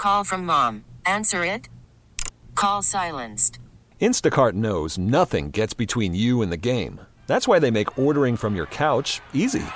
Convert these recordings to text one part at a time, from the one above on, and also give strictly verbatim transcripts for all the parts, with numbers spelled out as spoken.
Call from mom. Answer it. Call silenced. Instacart knows nothing gets between you and the game. That's why they make ordering from your couch easy.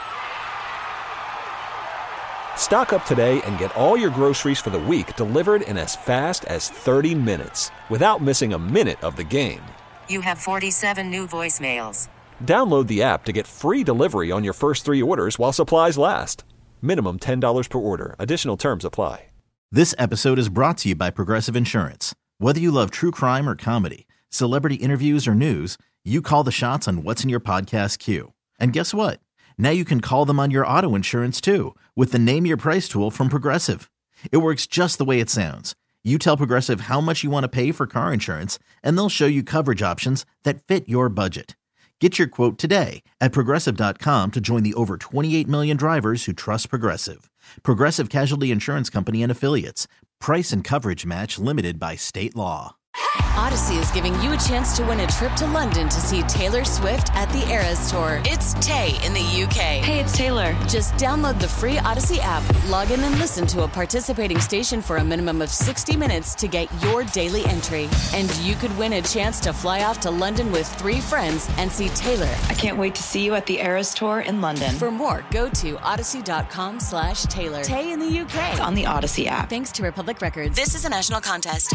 Stock up today and get all your groceries for the week delivered in as fast as thirty minutes without missing a minute of the game. You have forty-seven new voicemails. Download the app to get free delivery on your first three orders while supplies last. Minimum ten dollars per order. Additional terms apply. This episode is brought to you by Progressive Insurance. Whether you love true crime or comedy, celebrity interviews or news, you call the shots on what's in your podcast queue. And guess what? Now you can call them on your auto insurance too with the Name Your Price tool from Progressive. It works just the way it sounds. You tell Progressive how much you want to pay for car insurance, and they'll show you coverage options that fit your budget. Get your quote today at Progressive dot com to join the over twenty-eight million drivers who trust Progressive. Progressive Casualty Insurance Company and Affiliates. Price and coverage match limited by state law. Odyssey is giving you a chance to win a trip to London to see Taylor Swift at the Eras Tour. It's Tay in the U K. Hey, it's Taylor. Just download the free Odyssey app, log in and listen to a participating station for a minimum of sixty minutes to get your daily entry. And you could win a chance to fly off to London with three friends and see Taylor. I can't wait to see you at the Eras Tour in London. For more, go to odyssey.com slash Taylor. Tay in the U K. On the Odyssey app. Thanks to Republic Records. This is a national contest.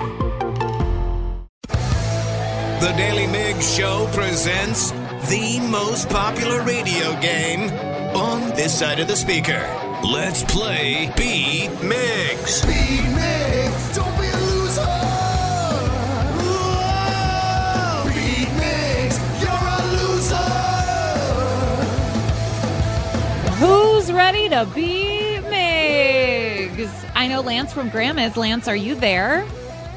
The Daily Migs Show presents the most popular radio game on this side of the speaker. Let's play Beat Migs. Beat Migs, don't be a loser. Whoa. Beat Migs, you're a loser. Who's ready to beat Migs? I know Lance from Graham is. Lance, are you there?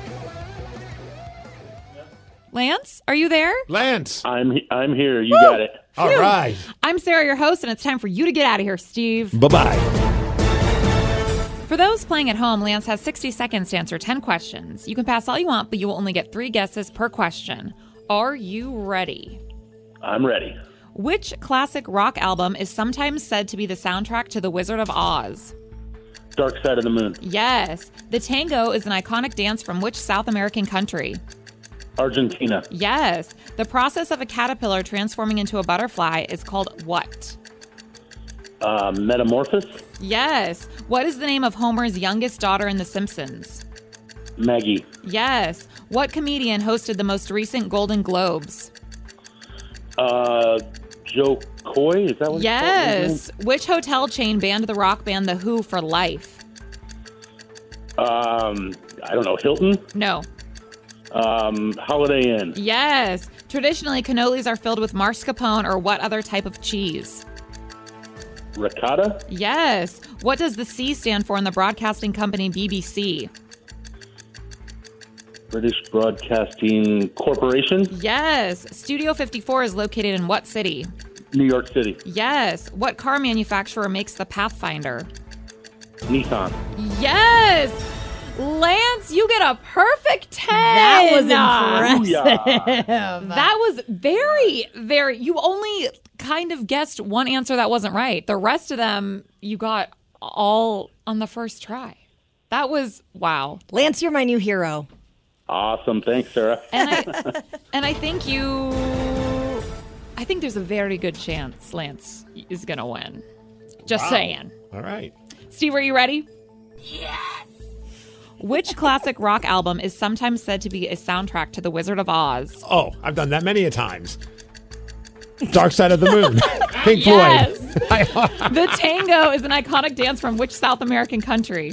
Lance, are you there? Lance. I'm I'm here. You Woo! got it. All Phew. right. I'm Sarah, your host, and it's time for you to get out of here, Steve. Bye-bye. For those playing at home, Lance has sixty seconds to answer ten questions. You can pass all you want, but you will only get three guesses per question. Are you ready? I'm ready. Which classic rock album is sometimes said to be the soundtrack to The Wizard of Oz? Dark Side of the Moon. Yes. The tango is an iconic dance from which South American country? Argentina. Yes. The process of a caterpillar transforming into a butterfly is called what? Uh, metamorphosis. Yes. What is the name of Homer's youngest daughter in The Simpsons? Maggie. Yes. What comedian hosted the most recent Golden Globes? Uh, Joe Coy. Is that what? Yes. Which hotel chain banned the rock band The Who for life? Um, I don't know. Hilton. No. Um, Holiday Inn. Yes. Traditionally, cannolis are filled with mascarpone or what other type of cheese? Ricotta. Yes. What does the C stand for in the broadcasting company B B C? British Broadcasting Corporation. Yes. Studio fifty-four is located in what city? New York City. Yes. What car manufacturer makes the Pathfinder? Nissan. Yes. Lance, you get a perfect ten. That was impressive. That was very, very, you only kind of guessed one answer that wasn't right. The rest of them, you got all on the first try. That was, wow. Lance, you're my new hero. Awesome. Thanks, Sarah. And I, and I think you, I think there's a very good chance Lance is going to win. Just Wow. saying. All right. Steve, are you ready? Yeah. Which classic rock album is sometimes said to be a soundtrack to The Wizard of Oz? Oh, I've done that many a times. Dark Side of the Moon. Pink Yes. Floyd. The tango is an iconic dance from which South American country?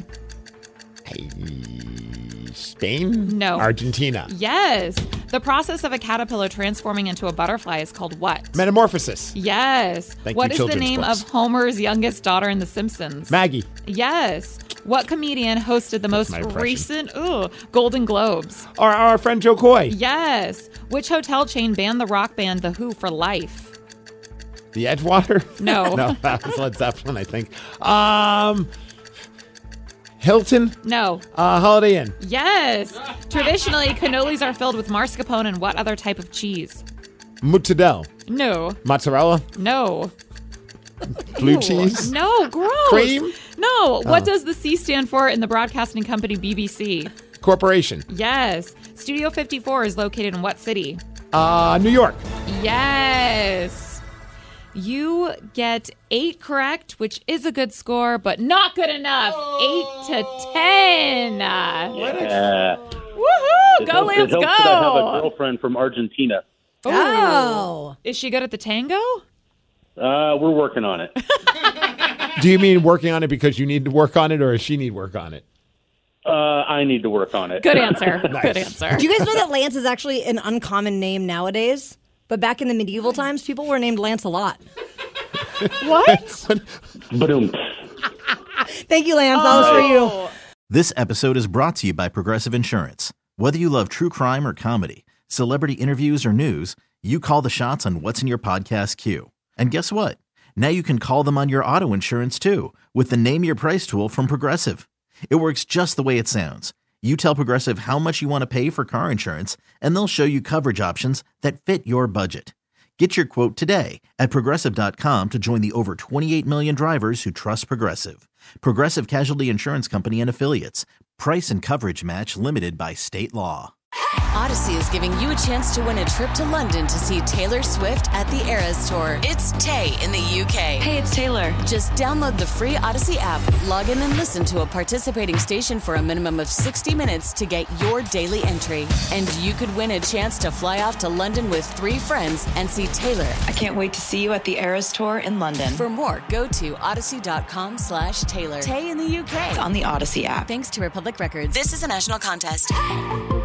Spain? No. Argentina. Yes. The process of a caterpillar transforming into a butterfly is called what? Metamorphosis. Yes. Thank What you, is the children's name books. of Homer's youngest daughter in The Simpsons? Maggie. Yes. What comedian hosted the most my impression. recent ooh, Golden Globes? Our, our friend Joe Coy. Yes. Which hotel chain banned the rock band The Who for life? The Edgewater? No. No, that was Led Zeppelin, I think. Um, Hilton? No. Uh, Holiday Inn. Yes. Traditionally, cannolis are filled with mascarpone and what other type of cheese? Mozzarella. No. Mozzarella. No. Blue Ew. cheese. No, gross. Cream? No. What Oh. does the C stand for in the broadcasting company B B C? Corporation. Yes. Studio fifty-four is located in what city? Uh, New York. Yes. You get eight correct, which is a good score, but not good enough. Eight to ten. Yeah. Woohoo! It Go, helps, Lance, it helps go! that I have a girlfriend from Argentina. Oh. Is she good at the tango? Uh, we're working on it. Do you mean working on it because you need to work on it, or does she need work on it? Uh, I need to work on it. Good answer. Nice. Good answer. Do you guys know that Lance is actually an uncommon name nowadays? But back in the medieval times, people were named Lance a lot. What? Ba-doom. Thank you, Lance. That was for you. This episode is brought to you by Progressive Insurance. Whether you love true crime or comedy, celebrity interviews or news, you call the shots on what's in your podcast queue. And guess what? Now you can call them on your auto insurance too with the Name Your Price tool from Progressive. It works just the way it sounds. You tell Progressive how much you want to pay for car insurance, and they'll show you coverage options that fit your budget. Get your quote today at Progressive dot com to join the over twenty-eight million drivers who trust Progressive. Progressive Casualty Insurance Company and Affiliates. Price and coverage match limited by state law. Odyssey is giving you a chance to win a trip to London to see Taylor Swift at the Eras Tour. It's Tay in the U K. Hey, it's Taylor. Just download the free Odyssey app, log in and listen to a participating station for a minimum of sixty minutes to get your daily entry. And you could win a chance to fly off to London with three friends and see Taylor. I can't wait to see you at the Eras Tour in London. For more, go to odyssey.com slash Taylor. Tay in the U K. On the Odyssey app. Thanks to Republic Records. This is a national contest.